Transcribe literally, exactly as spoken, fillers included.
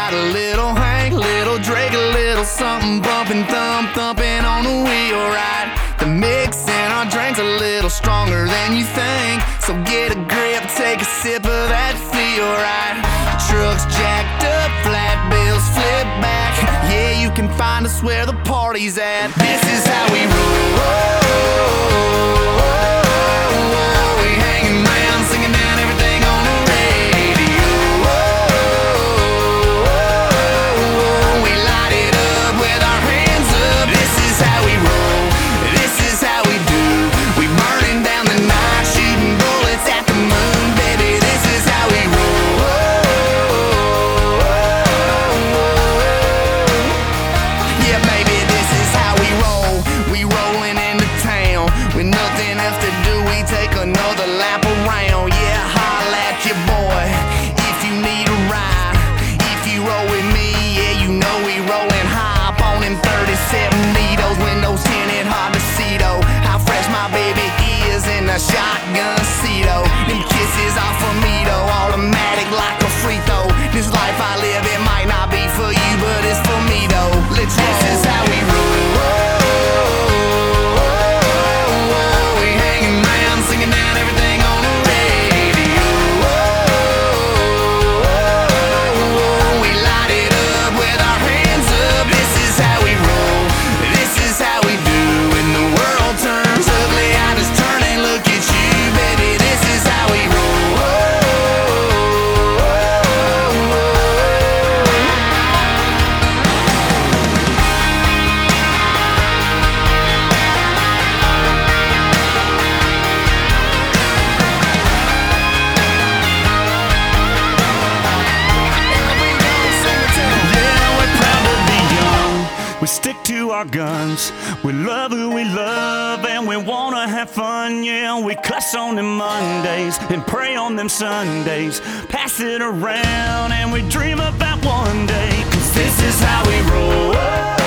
got a little Hank, little Drake, a little something bumping, thump, thumping on the wheel, right? The mix in our drink's a little stronger than you think, so get a grip, take a sip of that feel, right? Trucks jacked up, flat bills flip back. Yeah, you can find us where the party's at. This is how we roll. We hanging round, singing down everything on the radio. We light it up with our hands up. This is how we roll. This is how we do. We burning down the night, shooting bullets at the moon, baby. This is how we roll. Yeah, baby, this is how we roll. We rolling into town with nothing else to do. We take another lap around. Yeah, holla at your boy if you need a ride. If you roll with me, yeah, you know we rolling high up on them thirty-seven needles. Windows tinted, hard to see though how fresh my baby is in the shotgun seat though. Them kisses off of me though, automatic like a free throw. This life I live, it might not be for you, but it's for me though. Let's roll. This is how we roll. We hanging round, singing down everything on the radio. We light it up with our hands up. This is how we roll. This is how we do. When the world turns ugly, I just turn and look at you, baby. This is how we roll. We stick to our guns, we love who we love, and we wanna have fun, yeah. We cuss on them Mondays and pray on them Sundays, pass it around and we dream about one day, 'cause this is how we roll.